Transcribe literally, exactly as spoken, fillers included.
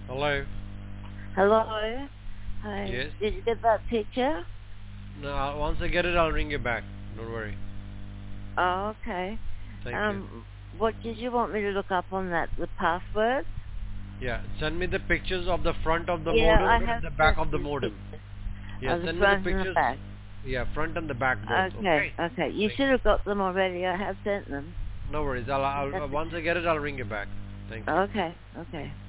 Hello? Hello? Hi. Yes? Did you get that picture? No, I'll- once I get it, I'll ring you back. Don't worry. Oh, okay. Thank you. Um, what did you want me to look up on that? The password? Yeah, send me the pictures of the front of the Yeah, I modem and have the back sent of the you modem. pictures Yeah, of the send me the front and the pictures. back. Yeah, front and the back both. Okay, Okay? okay. You Thank should have got them already. I have sent them. No worries. I'll, I'll, That's once I get it, I'll ring you back. Thank you. okay, okay.